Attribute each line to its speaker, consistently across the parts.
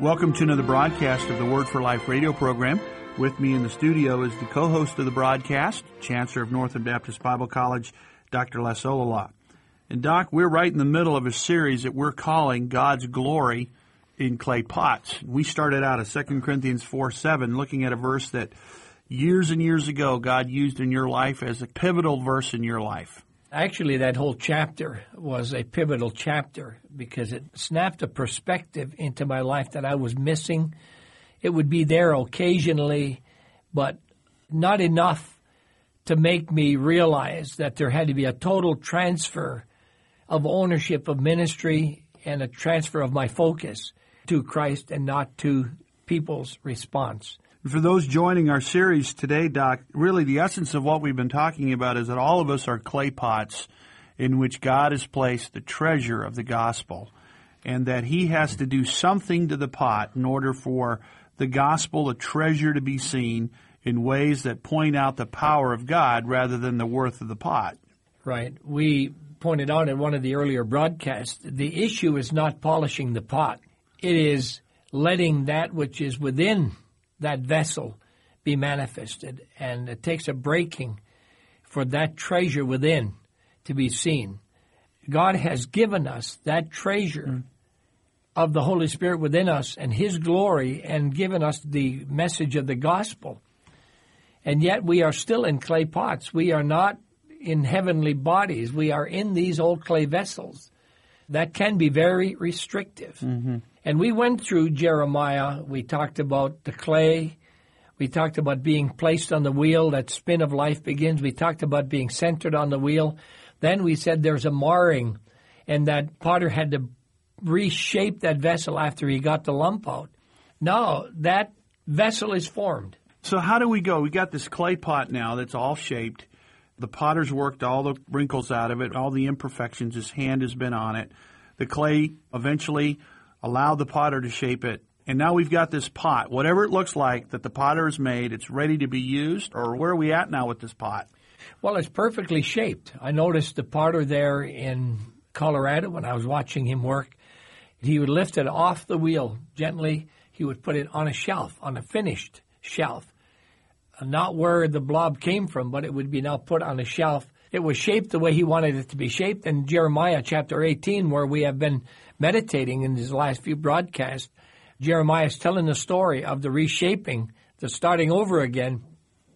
Speaker 1: Welcome to another broadcast of the Word for Life radio program. With me in the studio is the co-host of the broadcast, Chancellor of Northern Baptist Bible College, Dr. Les Olala. And Doc, we're right in the middle of a series that we're calling God's Glory in Clay Pots. We started out at 2 Corinthians 4:7, looking at a verse that years and years ago God used in your life as a pivotal verse in your life.
Speaker 2: Actually, that whole chapter was a pivotal chapter because it snapped a perspective into my life that I was missing. It would be there occasionally, but not enough to make me realize that there had to be a total transfer of ownership of ministry and a transfer of my focus to Christ and not to people's response.
Speaker 1: For those joining our series today, Doc, really the essence of what we've been talking about is that all of us are clay pots in which God has placed the treasure of the gospel, and that He has to do something to the pot in order for the gospel, the treasure, to be seen in ways that point out the power of God rather than the worth of the pot.
Speaker 2: Right. We pointed out in one of the earlier broadcasts, the issue is not polishing the pot. It is letting that which is within that vessel be manifested, and it takes a breaking for that treasure within to be seen. God has given us that treasure of the Holy Spirit within us and His glory, and given us the message of the gospel. And yet we are still in clay pots. We are not in heavenly bodies. We are in these old clay vessels. That can be very restrictive. Mm-hmm. And we went through Jeremiah. We talked about the clay. We talked about being placed on the wheel. That spin of life begins. We talked about being centered on the wheel. Then we said there's a marring, and that potter had to reshape that vessel after he got the lump out. Now that vessel is formed.
Speaker 1: So how do we go? We got this clay pot now that's all shaped. The potter's worked all the wrinkles out of it, all the imperfections. His hand has been on it. The clay eventually allowed the potter to shape it. And now we've got this pot, whatever it looks like, that the potter has made. It's ready to be used. Or where are we at now with this pot?
Speaker 2: Well, it's perfectly shaped. I noticed the potter there in Colorado when I was watching him work. He would lift it off the wheel gently. He would put it on a shelf, on a finished shelf. Not where the blob came from, but it would be now put on a shelf. It was shaped the way he wanted it to be shaped. In Jeremiah chapter 18, where we have been meditating in these last few broadcasts, Jeremiah is telling the story of the reshaping, the starting over again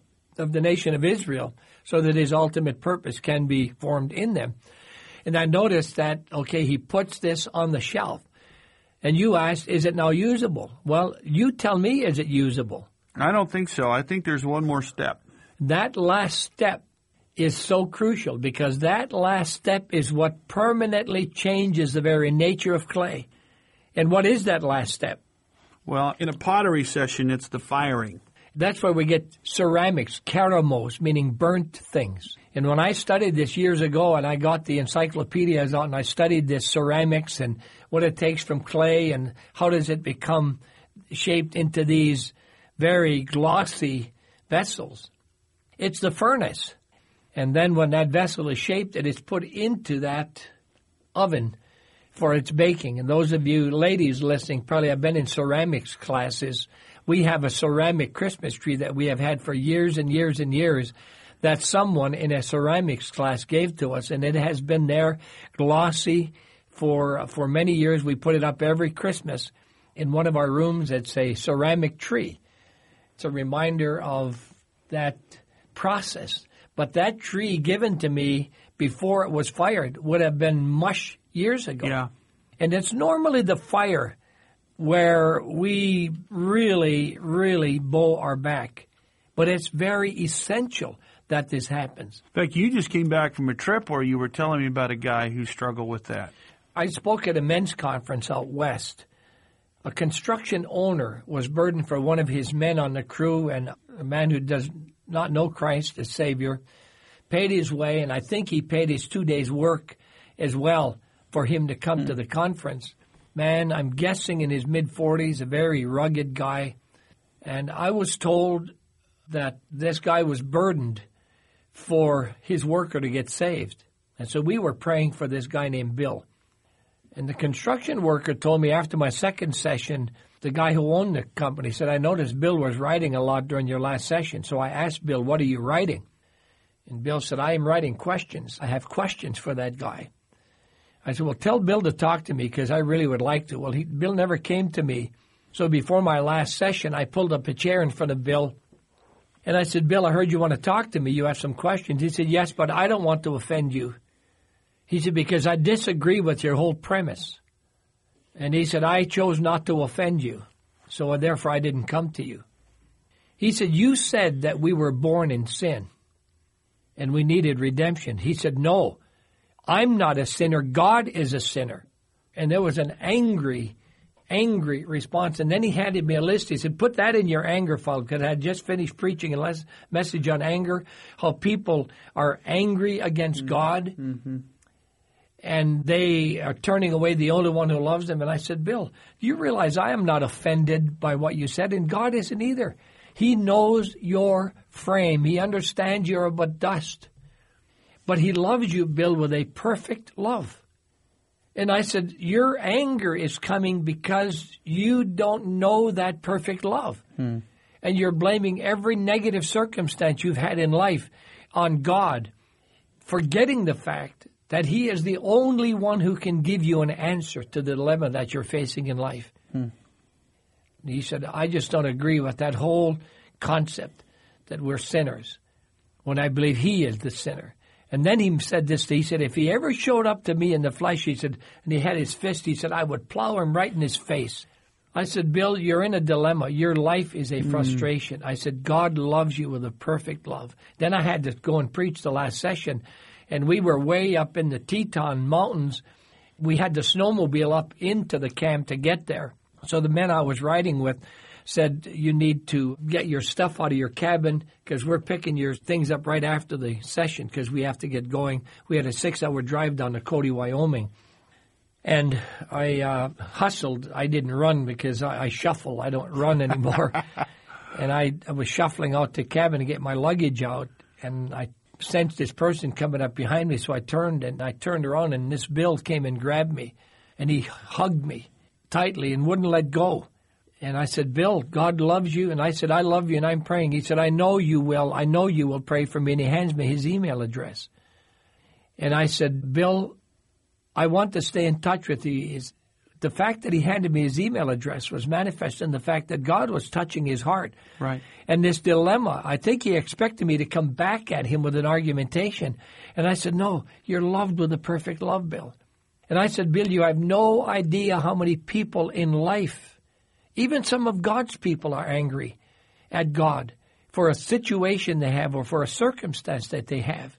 Speaker 2: of the nation of Israel, so that His ultimate purpose can be formed in them. And I noticed that, okay, he puts this on the shelf. And you asked, is it now usable? Well, you tell me, is it usable?
Speaker 1: I don't think so. I think there's one more step.
Speaker 2: That last step is so crucial, because that last step is what permanently changes the very nature of clay. And what is that last step?
Speaker 1: Well, in a pottery session, it's the firing.
Speaker 2: That's where we get ceramics, keramos, meaning burnt things. And when I studied this years ago, and I got the encyclopedias out, and I studied this ceramics and what it takes from clay and how does it become shaped into these very glossy vessels. It's the furnace. And then when that vessel is shaped, it is put into that oven for its baking. And those of you ladies listening probably have been in ceramics classes. We have a ceramic Christmas tree that we have had for years and years and years that someone in a ceramics class gave to us. And it has been there glossy for many years. We put it up every Christmas in one of our rooms. It's a ceramic tree. It's a reminder of that process. But that tree given to me before it was fired would have been mush years ago.
Speaker 1: Yeah.
Speaker 2: And it's normally the fire where we really, really bow our back. But it's very essential that this happens.
Speaker 1: In fact, you just came back from a trip where you were telling me about a guy who struggled with that.
Speaker 2: I spoke at a men's conference out west. A construction owner was burdened for one of his men on the crew, and a man who does not know Christ as Savior paid his way, and I think he paid his 2 days' work as well for him to come to the conference. Man, I'm guessing in his mid-40s, a very rugged guy. And I was told that this guy was burdened for his worker to get saved. And so we were praying for this guy named Bill. And the construction worker told me after my second session the guy who owned the company said, I noticed Bill was writing a lot during your last session. So I asked Bill, what are you writing? And Bill said, I am writing questions. I have questions for that guy. I said, well, tell Bill to talk to me because I really would like to. Well, Bill never came to me. So before my last session, I pulled up a chair in front of Bill. And I said, Bill, I heard you want to talk to me. You have some questions. He said, yes, but I don't want to offend you. He said, because I disagree with your whole premise. And he said, I chose not to offend you, so therefore I didn't come to you. He said, you said that we were born in sin and we needed redemption. He said, no, I'm not a sinner. God is a sinner. And there was an angry response. And then he handed me a list. He said, put that in your anger file, because I had just finished preaching a message on anger, how people are angry against God. Mm-hmm. And they are turning away the only one who loves them. And I said, Bill, do you realize I am not offended by what you said? And God isn't either. He knows your frame. He understands you're but dust. But he loves you, Bill, with a perfect love. And I said, your anger is coming because you don't know that perfect love. And you're blaming every negative circumstance you've had in life on God, forgetting the fact that he is the only one who can give you an answer to the dilemma that you're facing in life. He said, I just don't agree with that whole concept that we're sinners when I believe he is the sinner. And then he said this, he said, if he ever showed up to me in the flesh, he said, and he had his fist, he said, I would plow him right in his face. I said, Bill, you're in a dilemma. Your life is a frustration. I said, God loves you with a perfect love. Then I had to go and preach the last session. And we were way up in the Teton Mountains. We had the snowmobile up into the camp to get there. So the men I was riding with said, you need to get your stuff out of your cabin because we're picking your things up right after the session because we have to get going. We had a 6-hour drive down to Cody, Wyoming. And I hustled. I didn't run because I shuffle. I don't run anymore. And I was shuffling out to the cabin to get my luggage out. And I sensed this person coming up behind me, so I turned around, and this Bill came and grabbed me, and he hugged me tightly and wouldn't let go. And I said, Bill, God loves you. And I said, I love you, and I'm praying. He said, I know you will. I know you will pray for me. And he hands me his email address. And I said, Bill, I want to stay in touch with you. The fact that he handed me his email address was manifest in the fact that God was touching his heart.
Speaker 1: Right.
Speaker 2: And this dilemma, I think he expected me to come back at him with an argumentation. And I said, no, you're loved with a perfect love, Bill. And I said, Bill, you have no idea how many people in life, even some of God's people, are angry at God for a situation they have or for a circumstance that they have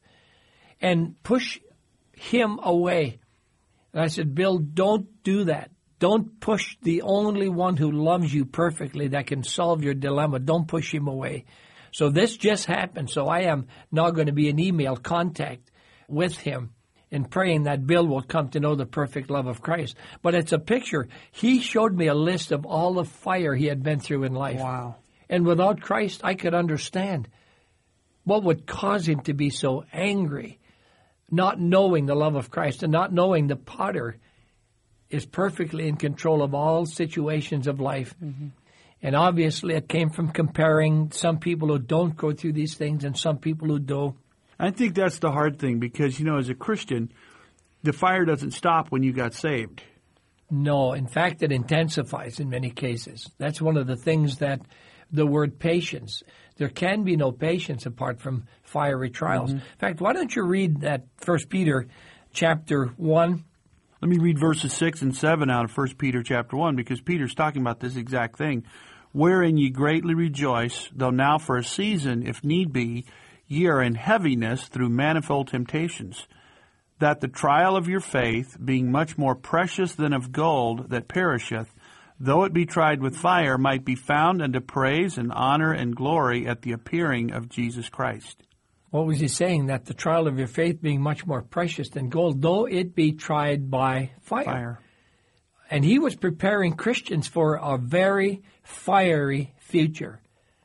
Speaker 2: and push him away. And I said, Bill, don't do that. Don't push the only one who loves you perfectly that can solve your dilemma. Don't push him away. So this just happened. So I am now going to be in email contact with him and praying that Bill will come to know the perfect love of Christ. But it's a picture. He showed me a list of all the fire he had been through in life.
Speaker 1: Wow.
Speaker 2: And without Christ, I could understand what would cause him to be so angry, not knowing the love of Christ and not knowing the potter is perfectly in control of all situations of life. Mm-hmm. And obviously it came from comparing some people who don't go through these things and some people who do.
Speaker 1: I think that's the hard thing because, as a Christian, the fire doesn't stop when you got saved.
Speaker 2: No, in fact, it intensifies in many cases. That's one of the things that the word patience, there can be no patience apart from fiery trials. Mm-hmm. In fact, why don't you read that 1 Peter chapter 1?
Speaker 1: Let me read verses 6 and 7 out of 1 Peter chapter 1 because Peter's talking about this exact thing. Wherein ye greatly rejoice, though now for a season, if need be, ye are in heaviness through manifold temptations, that the trial of your faith, being much more precious than of gold that perisheth, though it be tried with fire, might be found unto praise and honor and glory at the appearing of Jesus Christ.
Speaker 2: What was he saying? That the trial of your faith being much more precious than gold, though it be tried by fire. And he was preparing Christians for a very fiery future.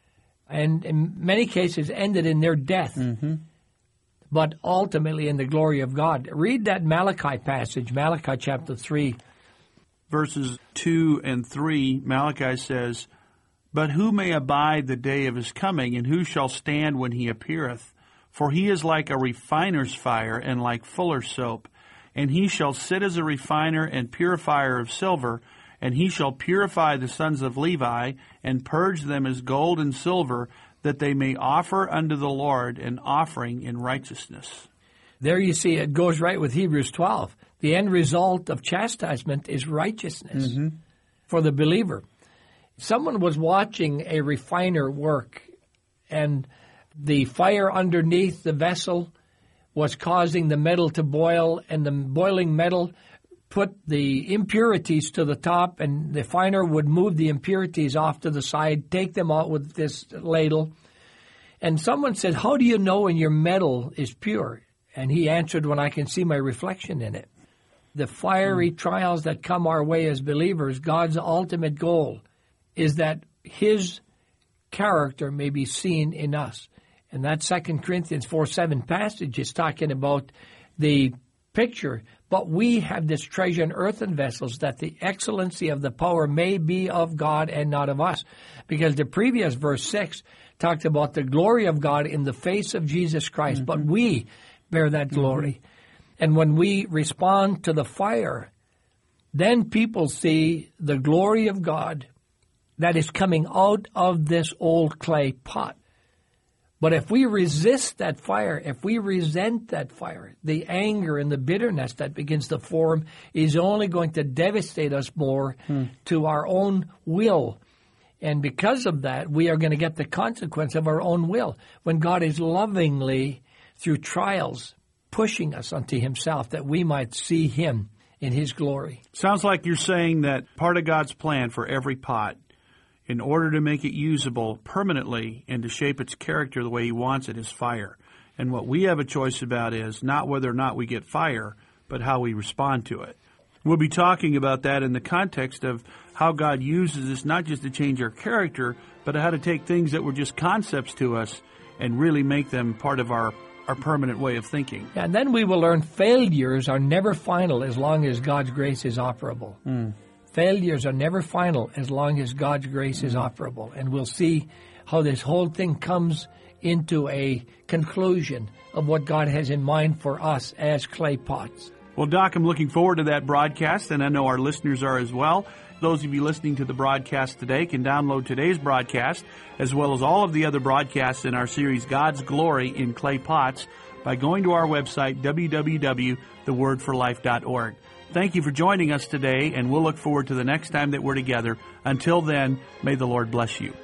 Speaker 2: And in many cases ended in their death, but ultimately in the glory of God. Read that Malachi passage, Malachi chapter 3,
Speaker 1: verses 2 and 3, Malachi says, "But who may abide the day of his coming, and who shall stand when he appeareth? For he is like a refiner's fire, and like fuller's soap. And he shall sit as a refiner and purifier of silver, and he shall purify the sons of Levi, and purge them as gold and silver, that they may offer unto the Lord an offering in righteousness."
Speaker 2: There you see it goes right with Hebrews 12. The end result of chastisement is righteousness for the believer. Someone was watching a refiner work, and the fire underneath the vessel was causing the metal to boil, and the boiling metal put the impurities to the top, and the refiner would move the impurities off to the side, take them out with this ladle. And someone said, "How do you know when your metal is pure?" And he answered, "When I can see my reflection in it." The fiery trials that come our way as believers, God's ultimate goal is that his character may be seen in us. And that 2 Corinthians 4:7 passage is talking about the picture. But we have this treasure in earthen vessels, that the excellency of the power may be of God and not of us. Because the previous verse 6 talked about the glory of God in the face of Jesus Christ. But we bear that glory. And when we respond to the fire, then people see the glory of God that is coming out of this old clay pot. But if we resist that fire, if we resent that fire, the anger and the bitterness that begins to form is only going to devastate us more to our own will. And because of that, we are going to get the consequence of our own will, when God is lovingly, through trials, pushing us unto himself, that we might see him in his glory.
Speaker 1: Sounds like you're saying that part of God's plan for every pot, in order to make it usable permanently and to shape its character the way he wants it, is fire. And what we have a choice about is not whether or not we get fire, but how we respond to it. We'll be talking about that in the context of how God uses this not just to change our character, but how to take things that were just concepts to us and really make them part of our permanent way of thinking.
Speaker 2: And then we will learn failures are never final as long as God's grace is operable. Failures are never final as long as God's grace is operable. And we'll see how this whole thing comes into a conclusion of what God has in mind for us as clay pots.
Speaker 1: Well, Doc, I'm looking forward to that broadcast, and I know our listeners are as well. Those of you listening to the broadcast today can download today's broadcast, as well as all of the other broadcasts in our series, God's Glory in Clay Pots, by going to our website, www.thewordforlife.org. Thank you for joining us today, and we'll look forward to the next time that we're together. Until then, may the Lord bless you.